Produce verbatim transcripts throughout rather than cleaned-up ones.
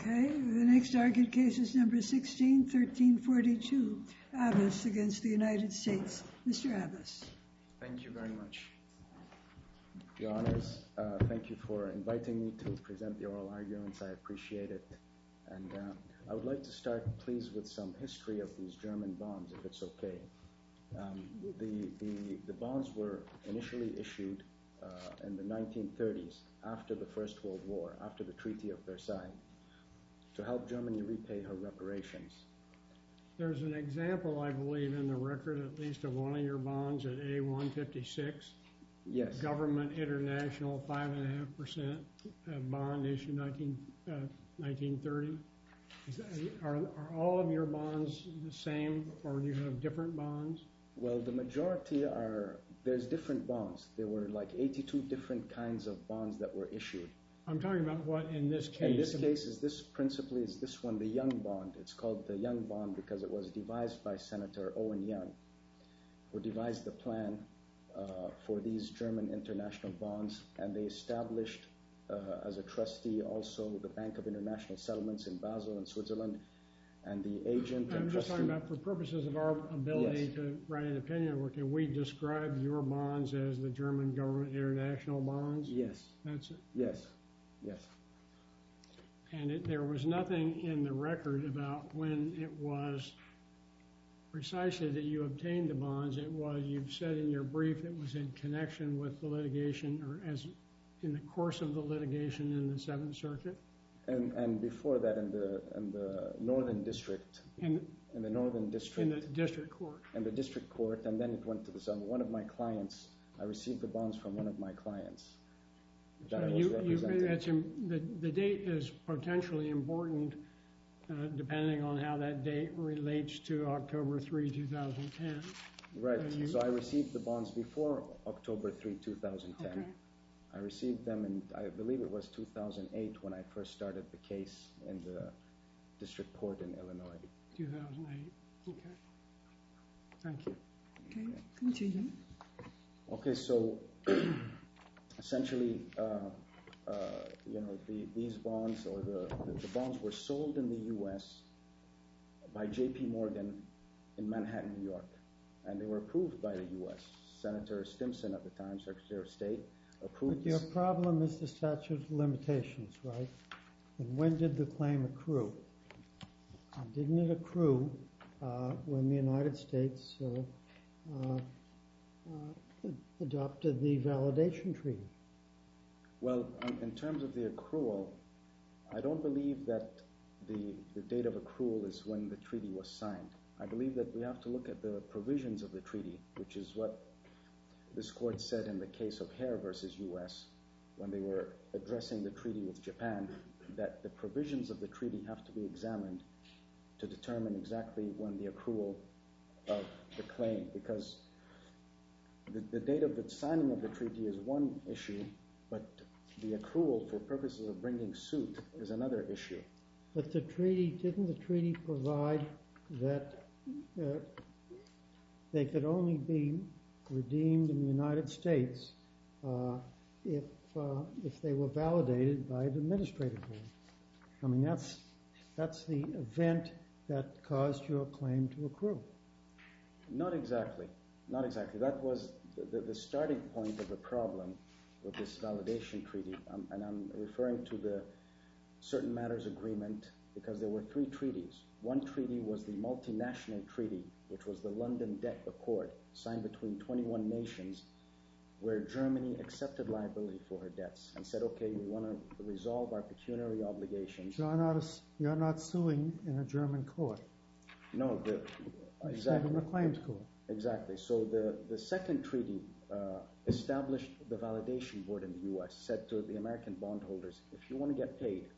Okay, the next argued case is number sixteen thirteen forty-two, Abbas against the United States. Mister Abbas. Thank you very much. Your Honors, uh, thank you for inviting me to present the oral arguments. I appreciate it. And uh, I would like to start, please, with some history of these German bonds, if it's okay. Um, the, the, the bonds were initially issued uh, in the nineteen thirties, after the First World War, after the Treaty of Versailles, to help Germany repay her reparations. There's an example, I believe, in the record, at least of one of your bonds at A one fifty-six. Yes. Government International five point five percent uh, bond issued nineteen, uh, nineteen thirty. Is that, are, are all of your bonds the same, or do you have different bonds? Well, the majority are, there's different bonds. There were like eighty-two different kinds of bonds that were issued. I'm talking about what in this case? In this case, is this principally is this one, the Young Bond. It's called the Young Bond because it was devised by Senator Owen Young, who devised the plan uh, for these German international bonds, and they established uh, as a trustee also the Bank of International Settlements in Basel in Switzerland, and the agent I'm and just trustee. talking about for purposes of our ability Yes. to write an opinion, or can we describe your bonds as the German Government International bonds? Yes. That's it. Yes. Yes. And it, there was nothing in the record about when it was precisely that you obtained the bonds. It was, you've said in your brief, it was in connection with the litigation, or as in the course of the litigation in the Seventh Circuit. And and before that, in the in the Northern District, in, in the Northern District, in the district court, and the district court, and then it went to the some one of my clients. I received the bonds from one of my clients. So you, you, that's, the, the date is potentially important uh, depending on how that date relates to October third, two thousand ten. Right. Uh, you, so I received the bonds before October third, two thousand ten. Okay. I received them in, I believe it was two thousand eight when I first started the case in the district court in Illinois. two thousand eight. Okay. Thank you. Okay, continue. Okay, so essentially, uh, uh, you know, the, these bonds or the, the, the bonds were sold in the U S by J P Morgan in Manhattan, New York, and they were approved by the U S Senator Stimson at the time, Secretary of State, approved. But your problem is the statute of limitations, right? And when did the claim accrue? And didn't it accrue uh, when the United States uh, uh, uh, adopted the validation treaty? Well, um, in terms of the accrual, I don't believe that the, the date of accrual is when the treaty was signed. I believe that we have to look at the provisions of the treaty, which is what this court said in the case of Hare versus U S when they were addressing the treaty with Japan, that the provisions of the treaty have to be examined to determine exactly when the accrual of the claim, because the, the date of the signing of the treaty is one issue, but the accrual for purposes of bringing suit is another issue. But the treaty, didn't the treaty provide that uh, they could only be redeemed in the United States uh, if uh, if they were validated by the administrative board? I mean, that's that's the event that caused your claim to accrue. Not exactly. Not exactly. That was the, the, the starting point of the problem with this validation treaty, um, and I'm referring to the Certain Matters Agreement, because there were three treaties. One treaty was the multinational treaty, which was the London Debt Accord, signed between twenty-one nations, where Germany accepted liability for her debts and said, okay, we want to resolve our pecuniary obligations. You're not, a, you're not suing in a German court. No, the, You're exactly. suing in the claims court. Exactly. So the, the second treaty uh, established the validation board in the U S, said to the American bondholders, if you want to get paid,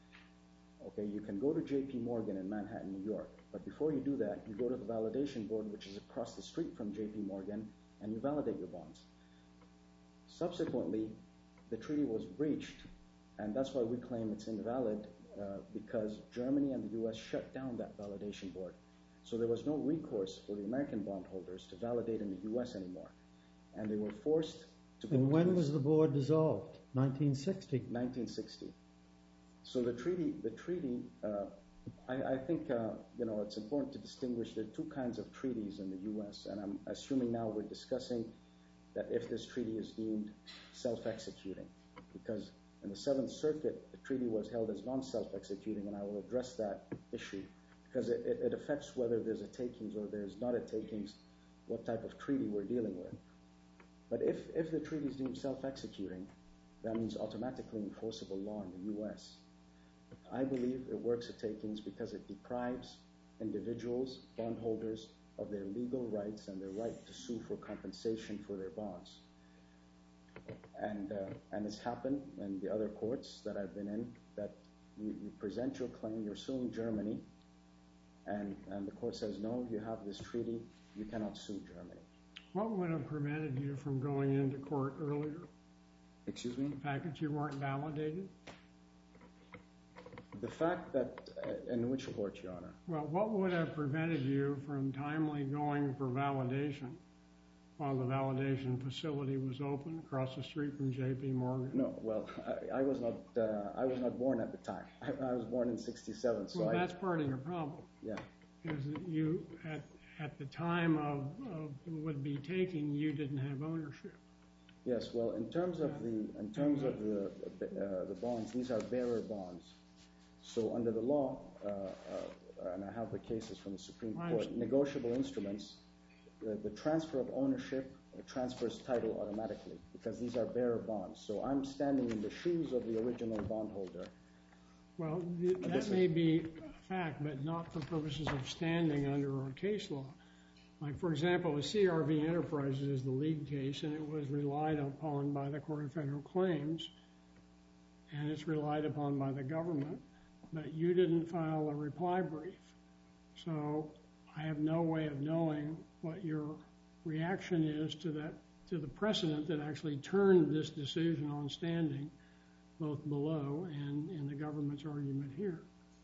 okay, you can go to J P Morgan in Manhattan, New York, but before you do that, you go to the validation board, which is across the street from J P Morgan, and you validate your bonds. Subsequently, the treaty was breached, and that's why we claim it's invalid, uh, because Germany and the U S shut down that validation board. So there was no recourse for the American bondholders to validate in the U S anymore, and they were forced to go And to when this- was the board dissolved? nineteen sixty. nineteen sixty. So the treaty, the treaty, uh, I, I think, uh, you know, it's important to distinguish there are two kinds of treaties in the U S, and I'm assuming now we're discussing that if this treaty is deemed self-executing, because in the Seventh Circuit, the treaty was held as non-self-executing, and I will address that issue, because it, it, it affects whether there's a takings or there's not a takings, what type of treaty we're dealing with. But if, if the treaty is deemed self-executing, that means automatically enforceable law in the U S. I believe it works at takings because it deprives individuals, bondholders, of their legal rights and their right to sue for compensation for their bonds. And, uh, and it's happened in the other courts that I've been in, that you, you present your claim, you're suing Germany, and, and the court says, no, you have this treaty, you cannot sue Germany. What would have prevented you from going into court earlier? Excuse me? The fact that you weren't validated? The fact that, uh, in which court, Your Honor? Well, what would have prevented you from timely going for validation while the validation facility was open across the street from J P Morgan? No, well, I, I was not. Uh, I was not born at the time. I, I was born in sixty-seven. So well, I, that's part of your problem. Yeah. Is that you at at the time of, of would be taking, you didn't have ownership. Yes. Well, in terms of the in terms of the uh, the bonds, these are bearer bonds. So under the law, uh, uh, and I have the cases from the Supreme Court, negotiable instruments, the, the transfer of ownership uh, transfers title automatically because these are bearer bonds. So I'm standing in the shoes of the original bondholder. Well, th that may be a fact, but not for purposes of standing under our case law. Like, for example, the C R V Enterprises is the lead case, and it was relied upon by the Court of Federal Claims, and it's relied upon by the government. But you didn't file a reply brief. So I have no way of knowing what your reaction is to that, to the precedent that actually turned this decision on standing, both below and in the government's argument here.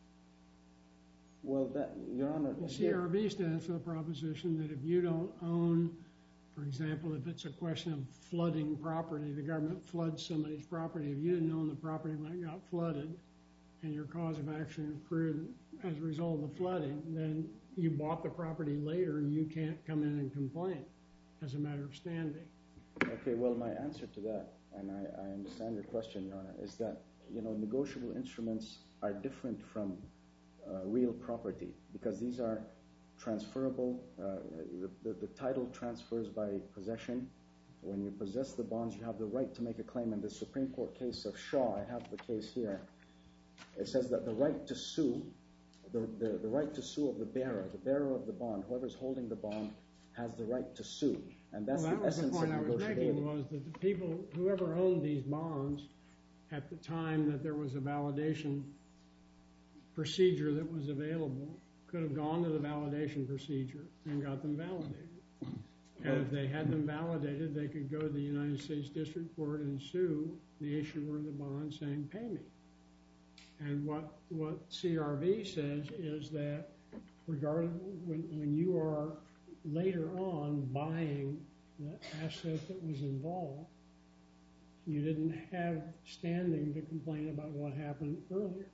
Well, that, Your Honor, the C R V stands for the proposition that if you don't own, for example, if it's a question of flooding property, the government floods somebody's property. If you didn't own the property when it got flooded, and your cause of action accrued as a result of the flooding, then you bought the property later, you can't come in and complain as a matter of standing. Okay, well, my answer to that, and I, I understand your question, Your Honor, is that, you know, negotiable instruments are different from uh, real property because these are transferable. Uh, the, the, the title transfers by possession. When you possess the bonds, you have the right to make a claim. In the Supreme Court case of Shaw, I have the case here. It says that the right to sue, the, the, the right to sue of the bearer, the bearer of the bond, whoever's holding the bond, has the right to sue. And that's well, that the was essence the point of I was negotiability. making was that the people, whoever owned these bonds at the time that there was a validation procedure that was available could have gone to the validation procedure and got them validated. And if they had them validated, they could go to the United States District Court and sue the issuer of the bond saying, pay me. And what, what C R V says is that regarding when, when you are later on buying the asset that was involved, you didn't have standing to complain about what happened earlier.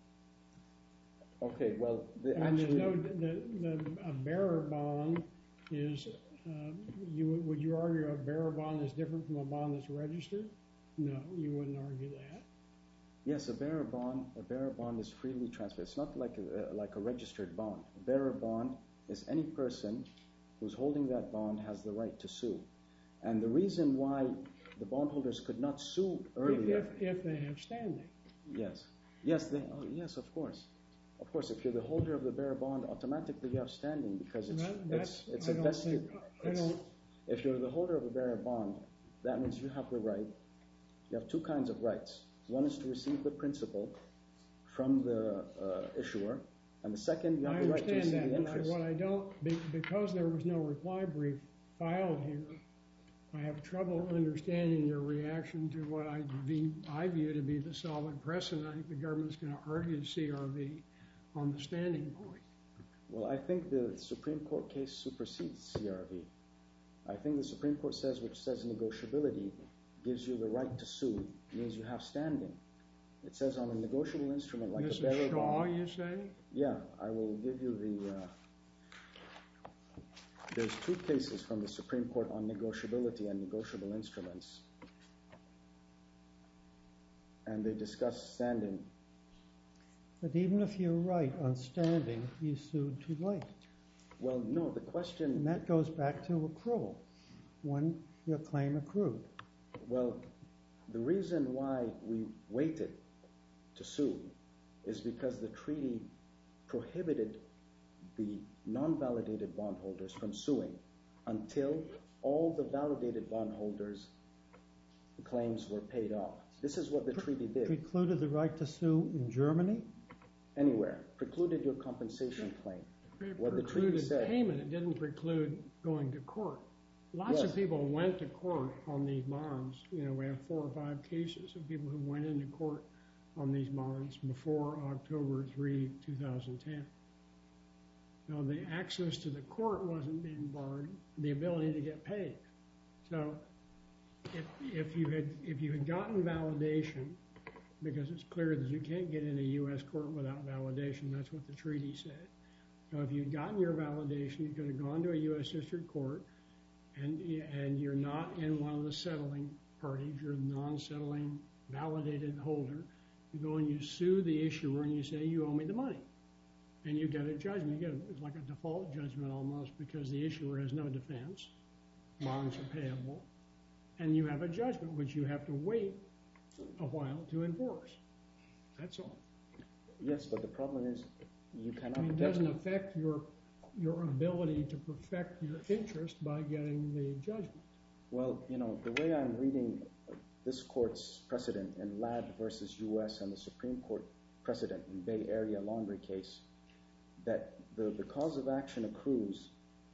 Okay, well, the and actually... there's no, the, the, a bearer bond is, uh, you would you argue a bearer bond is different from a bond that's registered? No, you wouldn't argue that. Yes, a bearer bond, a bearer bond is freely transferred. It's not like a, like a registered bond. A bearer bond is any person who's holding that bond has the right to sue. And the reason why the bondholders could not sue earlier... If, if they have standing. Yes. Yes, they, oh, yes, of course. Of course, if you're the holder of the bearer bond, automatically you have standing because it's, that, it's, it's I a don't vested... Think, I it's, don't, if you're the holder of a bearer bond, that means you have the right. You have two kinds of rights. One is to receive the principal from the uh, issuer, and the second, you have I the right to receive that, the interest. What I don't, because there was no reply brief filed here, I have trouble understanding your reaction to what I view, I view to be the solid precedent. I think the government's going to argue C R V on the standing point. Well, I think the Supreme Court case supersedes C R V. I think the Supreme Court says, which says negotiability gives you the right to sue, means you have standing. It says on a negotiable instrument like this a bearer is Shaw, bond. you say? Yeah, I will give you the... Uh, there's two cases from the Supreme Court on negotiability and negotiable instruments. And they discuss standing. But even if you're right on standing, you sued too late. Well, no, the question... And that goes back to accrual, when your claim accrued. Well, the reason why we waited to sue is because the treaty prohibited the non-validated bondholders from suing until all the validated bondholders' claims were paid off. This is what the treaty did. Precluded the right to sue in Germany? Anywhere. Precluded your compensation claim. It What the treaty precluded said. payment. It didn't preclude going to court. Lots Yes. of people went to court on these bonds. You know, we have four or five cases of people who went into court on these bonds before October third, two thousand ten. Now, the access to the court wasn't being barred, the ability to get paid. So if, if you had if you had gotten validation, because it's clear that you can't get in a U S court without validation, that's what the treaty said. So if you'd gotten your validation, you could have gone to a U S district court, and and you're not in one of the settling parties, you're a non-settling validated holder. You go and you sue the issuer and you say, you owe me the money. And you get a judgment. You get a, it's like a default judgment almost, because the issuer has no defense. Bonds are payable. And you have a judgment which you have to wait a while to enforce. That's all. Yes, but the problem is you cannot... I mean, it get- doesn't affect your your ability to perfect your interest by getting the judgment. Well, you know, the way I'm reading this court's precedent in Ladd versus U S and the Supreme Court precedent in Bay Area laundry case, that the, the cause of action accrues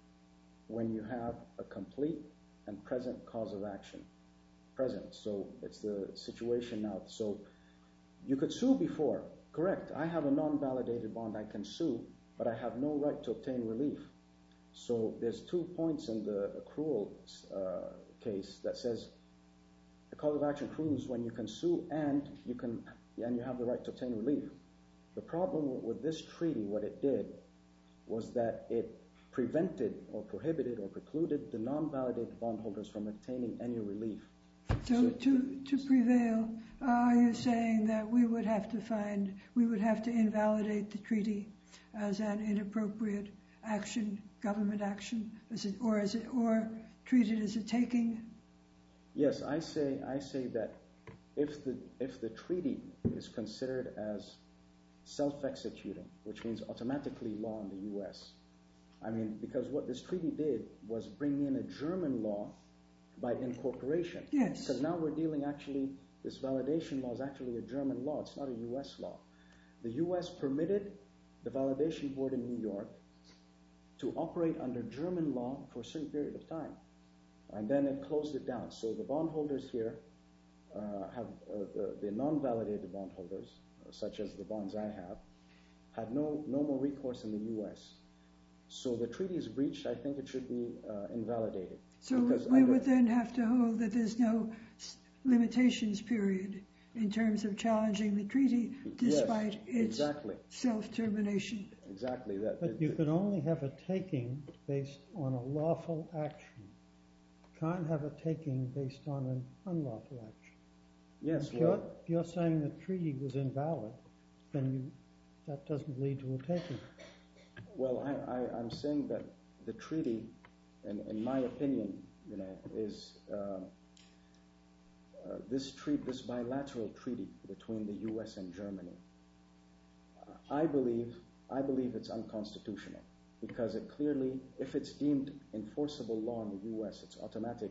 when you have a complete and present cause of action. Present. So it's the situation now. So you could sue before. Correct. I have a non-validated bond. I can sue, but I have no right to obtain relief. So there's two points in the accrual uh, case that says the cause of action accrues when you can sue and you can and you have the right to obtain relief. The problem with this treaty, what it did, was that it prevented or prohibited or precluded the non-validated bondholders from obtaining any relief. So to, to prevail, are you saying that we would have to find, we would have to invalidate the treaty as an inappropriate action, government action, as it, or as it, or treat it as a taking? Yes, I say I say that if the if the treaty is considered as self-executing, which means automatically law in the U S, I mean, because what this treaty did was bring in a German law by incorporation. Yes. Because now we're dealing actually, this validation law is actually a German law. It's not a U S law. The U S permitted the validation board in New York to operate under German law for a certain period of time. And then it closed it down. So the bondholders here uh, have, uh, the, the non-validated bondholders, uh, such as the bonds I have, had no, no more recourse in the U S. So the treaty is breached. I think it should be uh, invalidated. So Because we under- would then have to hold that there's no s- limitations period in terms of challenging the treaty despite Yes, its exactly, self-termination. exactly. That, But you could only have a taking based on a lawful action. You can't have a taking based on an unlawful action. yes, If you're, well, if you're saying the treaty was invalid, then you, that doesn't lead to a taking. well, I, I, I'm saying that the treaty, in, in my opinion, you know, is um, uh, this treat, this bilateral treaty between the U S and Germany. Uh, I believe, I believe it's unconstitutional because it clearly, if it's deemed enforceable law in the U S, it's automatic.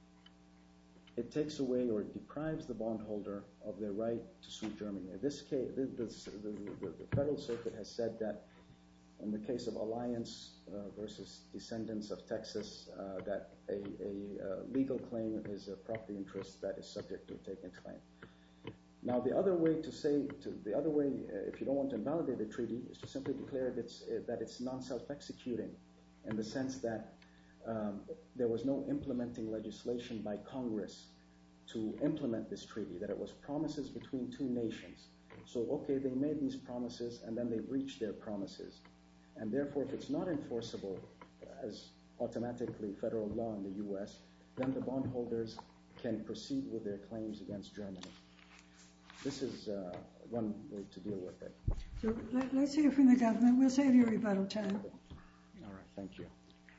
It takes away or deprives the bondholder of their right to sue Germany. In this case, the, the, the, the Federal Circuit has said that in the case of Alliance uh, versus Descendants of Texas, uh, that a, a uh, legal claim is a property interest that is subject to a taking claim. Now, the other way to say, to, the other way, uh, if you don't want to invalidate the treaty, is to simply declare that it's, uh, that it's non-self-executing, in the sense that um, there was no implementing legislation by Congress to implement this treaty, that it was promises between two nations. So, okay, they made these promises and then they breached their promises. And therefore, if it's not enforceable as automatically federal law in the U S, then the bondholders can proceed with their claims against Germany. This is uh, one way to deal with it. So let, let's hear from the government. We'll save you rebuttal time. All right, thank you.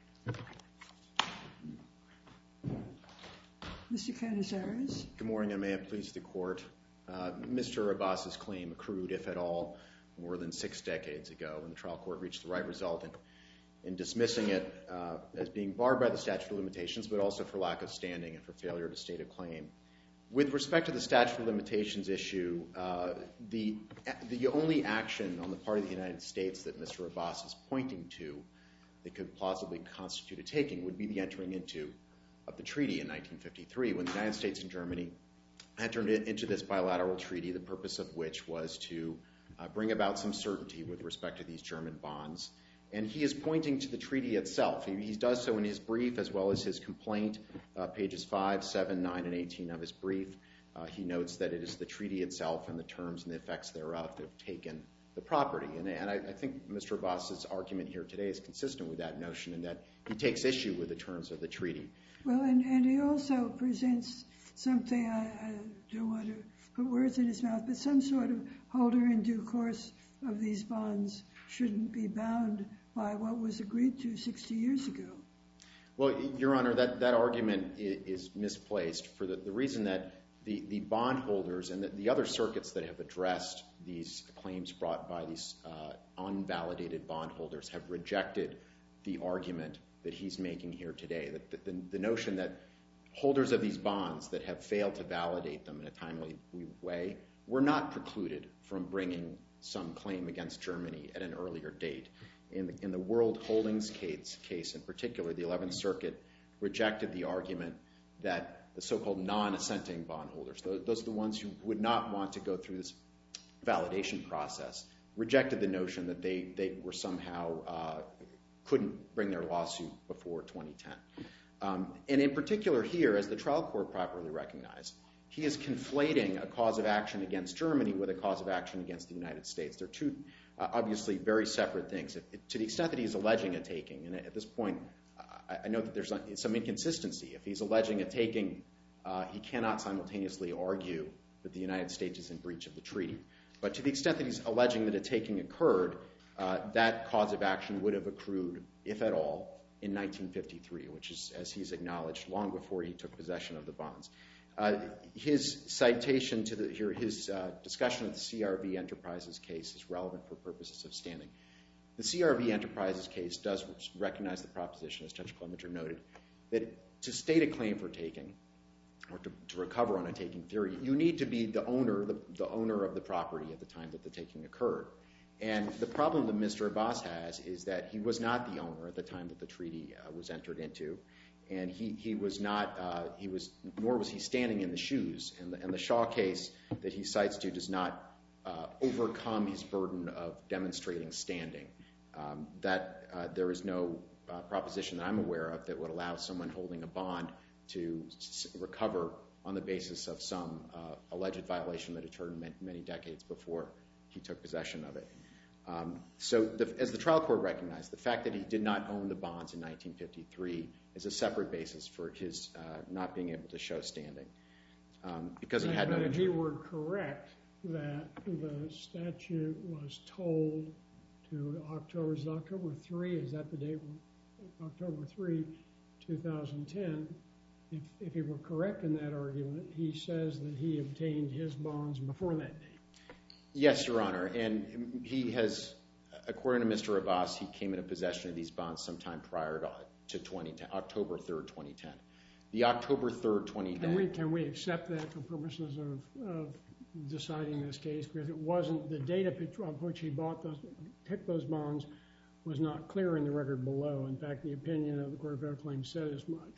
Mister Canizares. Good morning, and may it please the Court. Uh, Mister Abbas's claim accrued, if at all, more than six decades ago when the trial court reached the right result in, in dismissing it uh, as being barred by the statute of limitations, but also for lack of standing and for failure to state a claim. With respect to the statute of limitations issue, uh, the, the only action on the part of the United States that Mister Abbas is pointing to that could plausibly constitute a taking would be the entering into of the treaty in nineteen fifty-three, when the United States and Germany entered into this bilateral treaty, the purpose of which was to uh, bring about some certainty with respect to these German bonds. And he is pointing to the treaty itself. He, he does so in his brief as well as his complaint, uh, pages five, seven, nine, and eighteen of his brief. Uh, he notes that it is the treaty itself and the terms and the effects thereof that have taken the property. And, and I, I think Mister Abbas's argument here today is consistent with that notion in that he takes issue with the terms of the treaty. Well, and, and he also presents something, I, I don't want to put words in his mouth, but some sort of holder in due course of these bonds shouldn't be bound by what was agreed to sixty years ago. Well, Your Honor, that, that argument is, is misplaced for the, the reason that the, the bondholders and the, the other circuits that have addressed these claims brought by these uh, unvalidated bondholders have rejected the argument that he's making here today, that the, the, the notion that holders of these bonds that have failed to validate them in a timely way were not precluded from bringing some claim against Germany at an earlier date. In the, in the World Holdings case, case in particular, the eleventh Circuit rejected the argument that the so-called non-assenting bondholders, those, those are the ones who would not want to go through this validation process, rejected the notion that they, they were somehow uh, couldn't bring their lawsuit before twenty ten. Um, and in particular here, as the trial court properly recognized, he is conflating a cause of action against Germany with a cause of action against the United States. They're two uh, obviously very separate things. If, to the extent that he's alleging a taking, and at this point I, I know that there's some inconsistency. If he's alleging a taking, uh, he cannot simultaneously argue that the United States is in breach of the treaty. But to the extent that he's alleging that a taking occurred, uh, that cause of action would have accrued, if at all, in nineteen fifty-three, which is, as he's acknowledged, long before he took possession of the bonds. Uh, his citation to the, here, his uh, discussion of the C R V Enterprises case is relevant for purposes of standing. The C R V Enterprises case does recognize the proposition, as Judge Clemenger noted, that to state a claim for taking, or to, to recover on a taking theory, you need to be the owner, the, the owner of the property at the time that the taking occurred. And the problem that Mister Abbas has is that he was not the owner at the time that the treaty uh, was entered into, and he, he was not, uh, he was, nor was he standing in the shoes. And the, and the Shaw case that he cites to does not uh, overcome his burden of demonstrating standing. Um, that uh, there is no uh, proposition that I'm aware of that would allow someone holding a bond to s- recover on the basis of some uh, alleged violation that occurred many, many decades before he took possession of it. Um, so the, as the trial court recognized, the fact that he did not own the bonds in nineteen fifty-three is a separate basis for his uh, not being able to show standing. Um, because he had no... But if he were correct that the statute was told to October, is October third, is that the date? October third, two thousand ten. If, if he were correct in that argument, he says that he obtained his bonds before that date. Yes, Your Honor, and he has, according to Mister Abbas, he came into possession of these bonds sometime prior to, to twenty ten, October third, twenty ten. The October third, twenty ten... Can we, can we accept that for purposes of, of deciding this case? Because it wasn't, the date of which he bought those, picked those bonds was not clear in the record below. In fact, the opinion of the Court of Federal Claims said as much.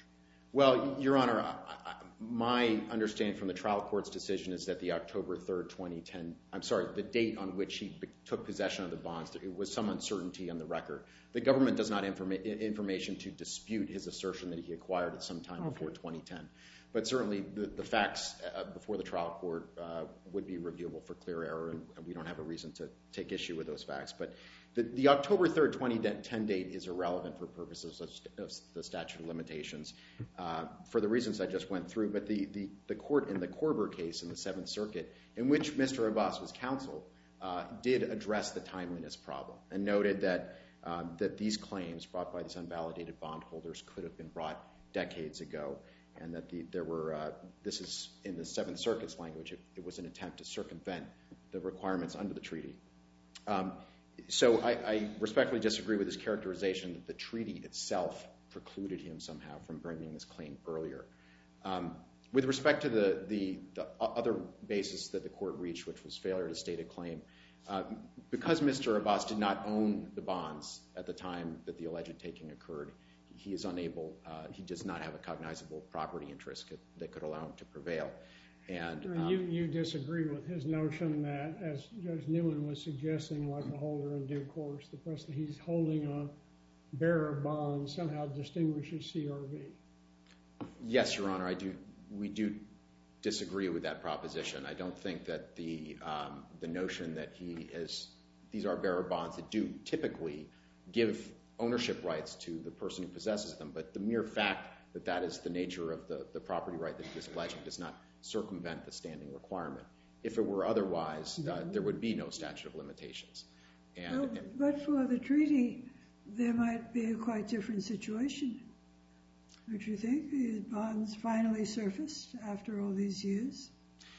Well, Your Honor, I, I, my understanding from the trial court's decision is that the October third, twenty ten, I'm sorry, the date on which he took possession of the bonds, there was some uncertainty on the record. The government does not have informa information to dispute his assertion that he acquired at some time okay. before twenty ten. But certainly the, the facts uh, before the trial court uh, would be reviewable for clear error, and, and we don't have a reason to take issue with those facts. But the, the October third, twenty ten date is irrelevant for purposes of, of the statute of limitations uh, for the reasons I just went through. But the, the, the court in the Korber case in the Seventh Circuit, in which Mister Abbas was counsel, uh, did address the timeliness problem and noted that, um, that these claims brought by these unvalidated bondholders could have been brought decades ago. And that the, there were, uh, this is in the Seventh Circuit's language, it, it was an attempt to circumvent the requirements under the treaty. Um, so I, I respectfully disagree with his characterization that the treaty itself precluded him somehow from bringing this claim earlier. Um, with respect to the, the, the other basis that the court reached, which was failure to state a claim, uh, because Mister Abbas did not own the bonds at the time that the alleged taking occurred, he is unable, uh, he does not have a cognizable property interest could, that could allow him to prevail. And um, you, you disagree with his notion that, as Judge Newman was suggesting, like a holder in due course, the person he's holding a bearer bond somehow distinguishes C R V. Yes, Your Honor, I do. We do disagree with that proposition. I don't think that the um, the notion that he is, these are bearer bonds that do typically give ownership rights to the person who possesses them, but the mere fact that that is the nature of the, the property right that he is alleging does not circumvent the standing requirement. If it were otherwise, uh, there would be no statute of limitations. And, well, and, but for the treaty, there might be a quite different situation. Don't you think? These bonds finally surfaced after all these years?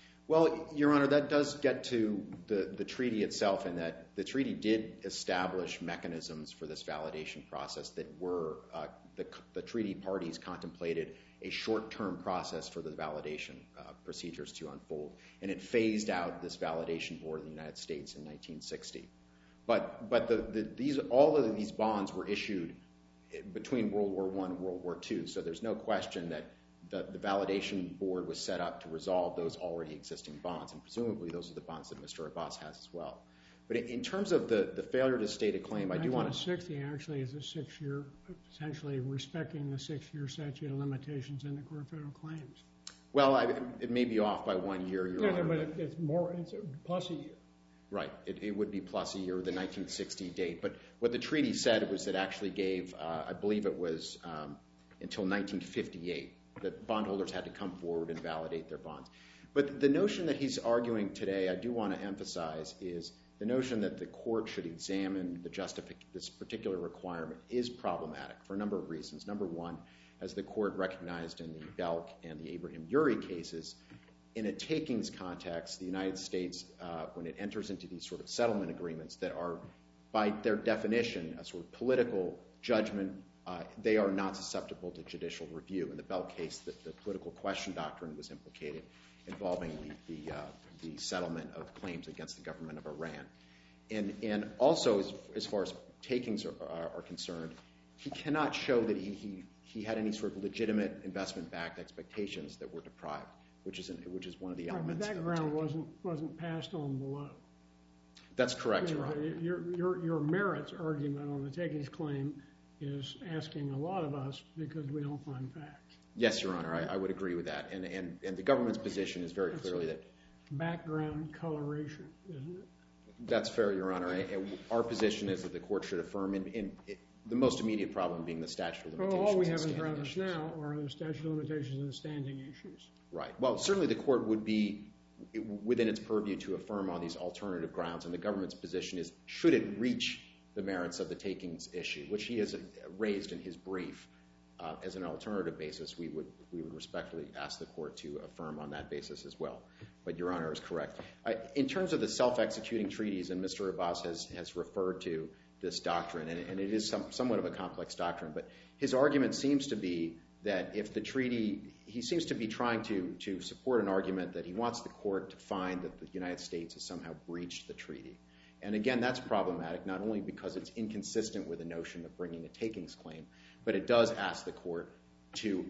Well, Your Honor, that does get to the, the treaty itself, in that the treaty did establish mechanisms for this validation process that were, uh, the, the treaty parties contemplated a short-term process for the validation uh, procedures to unfold, and it phased out this validation board of the United States in nineteen sixty. But, but the, the, these, all of these bonds were issued between World War One and World War Two, so there's no question that The, the validation board was set up to resolve those already existing bonds, and presumably those are the bonds that Mister Abbas has as well. But in terms of the, the failure to state a claim, I do want to... nineteen sixty actually is a six-year, essentially respecting the six-year statute of limitations in the Court of Federal Claims. Well, I, it may be off by one year, Your no, Honor. No, but it, it's more, it's a plus a year. Right. It, it would be plus a year, the nineteen sixty date. But what the treaty said was it actually gave, uh, I believe it was um, until nineteen fifty-eight. That bondholders had to come forward and validate their bonds. But the notion that he's arguing today, I do want to emphasize, is the notion that the court should examine the justific this particular requirement is problematic for a number of reasons. Number one, as the court recognized in the Belk and the Abraham Urey cases, in a takings context, the United States, uh, when it enters into these sort of settlement agreements that are, by their definition, a sort of political judgment, Uh, they are not susceptible to judicial review. In the Belk case, the, the political question doctrine was implicated, involving the, the, uh, the settlement of claims against the government of Iran. And, and also, as, as far as takings are, are, are concerned, he cannot show that he, he, he had any sort of legitimate investment-backed expectations that were deprived, which is, an, which is one of the elements. Right, but that ground wasn't, wasn't passed on below. That's correct, Your Honor. Your, your, your merits argument on the takings claim is asking a lot of us because we don't find facts. Yes, Your Honor, I, I would agree with that. And, and, and the government's position is very That's clearly that... background coloration, isn't it? That's fair, Your Honor. And our position is that the court should affirm, in, in, in the most immediate problem being the statute of limitations. Well, all we have in front of us now are the statute of limitations and the standing issues. Right. Well, certainly the court would be within its purview to affirm on these alternative grounds, and the government's position is, should it reach the merits of the takings issue, which he has raised in his brief uh, as an alternative basis, we would we would respectfully ask the court to affirm on that basis as well. But Your Honor is correct. I, in terms of the self-executing treaties, and Mister Abbas has, has referred to this doctrine, and, and it is some, somewhat of a complex doctrine, but his argument seems to be that if the treaty, he seems to be trying to, to support an argument that he wants the court to find that the United States has somehow breached the treaty. And again, that's problematic, not only because it's inconsistent with the notion of bringing a takings claim, but it does ask the court to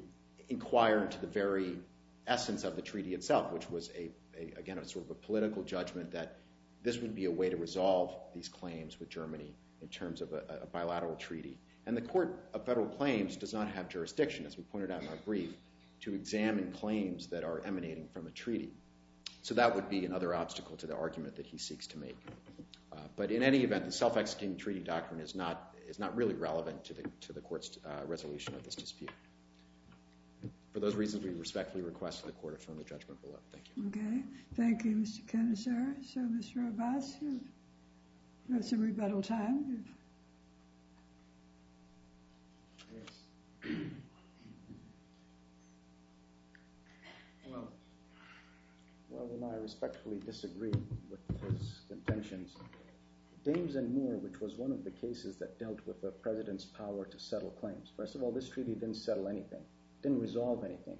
inquire into the very essence of the treaty itself, which was, a, a again, a sort of a political judgment that this would be a way to resolve these claims with Germany in terms of a, a bilateral treaty. And the Court of Federal Claims does not have jurisdiction, as we pointed out in our brief, to examine claims that are emanating from a treaty. So that would be another obstacle to the argument that he seeks to make. Uh, but in any event, the self-executing treaty doctrine is not is not really relevant to the to the Court's uh, resolution of this dispute. For those reasons, we respectfully request that the Court affirm the judgment below. Thank you. Okay. Thank you, Mister Cannizzaro. So, Mister Abbas, you have some rebuttal time. You've Well, well, you know, I respectfully disagree with his contentions. Dames and Moore, which was one of the cases that dealt with the president's power to settle claims. First of all, this treaty didn't settle anything, didn't resolve anything.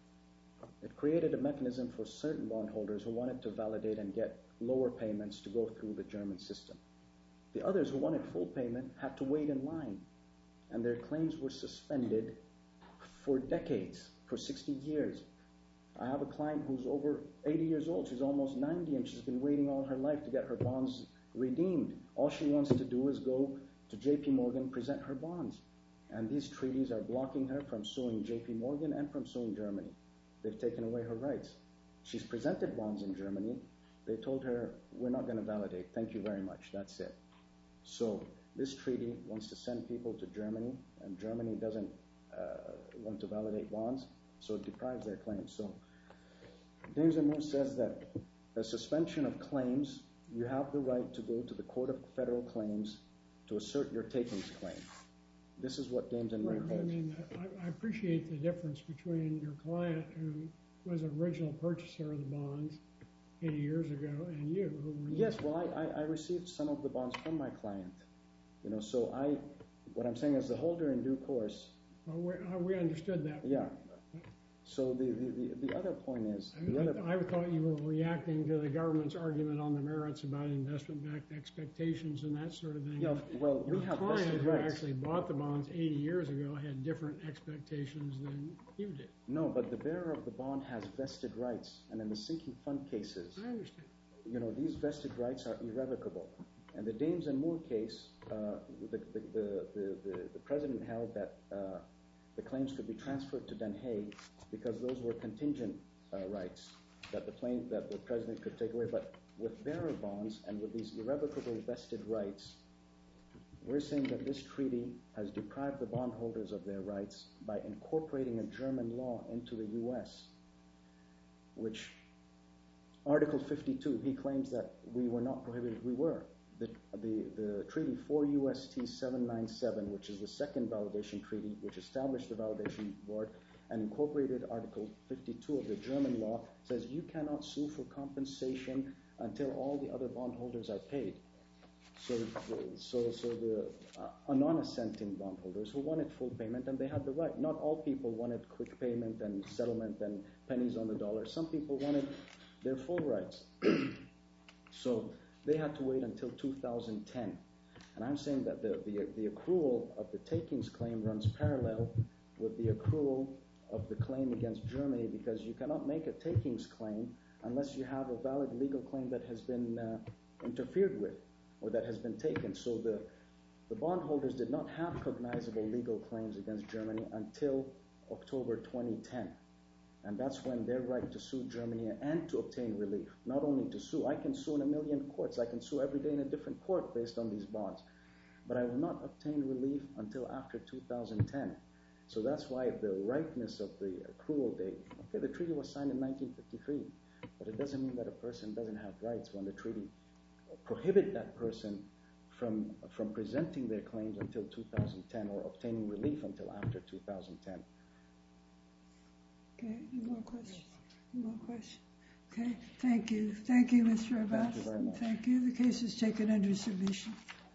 It created a mechanism for certain bondholders who wanted to validate and get lower payments to go through the German system. The others who wanted full payment had to wait in line, and their claims were suspended for decades, for sixty years. I have a client who's over eighty years old. She's almost ninety, and she's been waiting all her life to get her bonds redeemed. All she wants to do is go to J P Morgan, present her bonds. And these treaties are blocking her from suing J P Morgan and from suing Germany. They've taken away her rights. She's presented bonds in Germany. They told her, we're not going to validate. Thank you very much. That's it. So this treaty wants to send people to Germany, and Germany doesn't uh, want to validate bonds, so it deprives their claims. So Dames and Moore says that a suspension of claims, you have the right to go to the Court of Federal Claims to assert your takings claim. This is what Dames and Moore Right, holds. I mean, I, I appreciate the difference between your client, who was an original purchaser of the bonds eighty years ago, and you, who were... Yes, well, I, I, I received some of the bonds from my client. You know, so I, what I'm saying is the holder in due course... Well, we, uh, we understood that. Yeah. So the, the, the, the other point is... I, the other, I, I thought you were reacting to the government's argument on the merits about investment-backed expectations and that sort of thing. yeah, well, we Your have client, vested who rights. actually bought the bonds eighty years ago, had different expectations than you did. No, but the bearer of the bond has vested rights. And in the sinking fund cases, I understand. you know, these vested rights are irrevocable. And the Dames and Moore case, uh, the, the, the, the, the president held that uh, the claims could be transferred to Den Haag because those were contingent uh, rights that the, plain, that the president could take away. But with bearer bonds and with these irrevocable vested rights, we're saying that this treaty has deprived the bondholders of their rights by incorporating a German law into the U S, which Article fifty-two, he claims that we were not prohibited. We were. The, the, the treaty four U S T seven ninety-seven, which is the second validation treaty, which established the validation board and incorporated Article fifty-two of the German law, says you cannot sue for compensation until all the other bondholders are paid. So, so, so the uh, non-assenting bondholders who wanted full payment, and they had the right. Not all people wanted quick payment and settlement and pennies on the dollar. Some people wanted their full rights. So they had to wait until two thousand ten. And I'm saying that the, the, the accrual of the takings claim runs parallel with the accrual of the claim against Germany, because you cannot make a takings claim unless you have a valid legal claim that has been uh, interfered with or that has been taken. So the, the bondholders did not have cognizable legal claims against Germany until October twenty ten. And that's when their right to sue Germany and to obtain relief, not only to sue. I can sue in a million courts. I can sue every day in a different court based on these bonds. But I will not obtain relief until after two thousand ten. So that's why the rightness of the accrual date, okay, the treaty was signed in nineteen fifty-three, but it doesn't mean that a person doesn't have rights when the treaty prohibit that person from, from presenting their claims until two thousand ten or obtaining relief until after two thousand ten. Okay, any more questions? Any more questions? Okay, thank you. Thank you, Mister Abbas. Thank you very much. Thank you. The case is taken under submission.